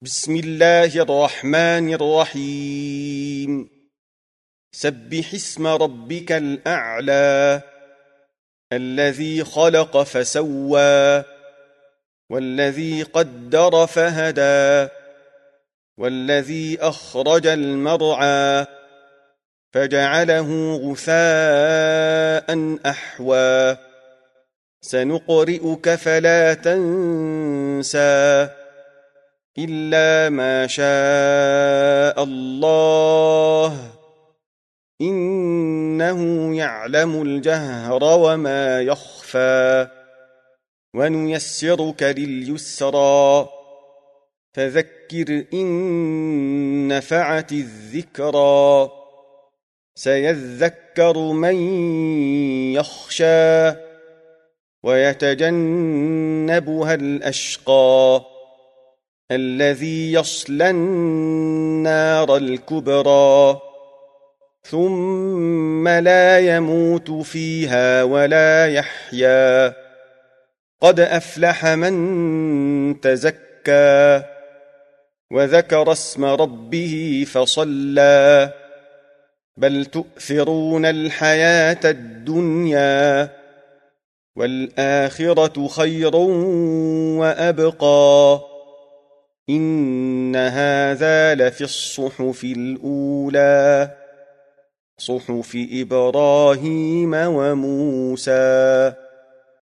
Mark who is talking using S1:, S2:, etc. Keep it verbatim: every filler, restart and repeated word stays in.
S1: بسم الله الرحمن الرحيم سبح اسم ربك الأعلى الذي خلق فسوى والذي قدر فهدى والذي أخرج المرعى فجعله غثاء أحوى سنقرئك فلا تنسى إلا ما شاء الله إنه يعلم الجهر وما يخفى ونيسرك لليسرى فذكر إن نفعت الذكرى سيذكر من يخشى ويتجنبها الأشقى الذي يصلى النار الكبرى ثم لا يموت فيها ولا يحيا قد أفلح من تزكى وذكر اسم ربه فصلى بل تؤثرون الحياة الدنيا والآخرة خير وأبقى إن هذا لفي الصحف الأولى صحف إبراهيم وموسى.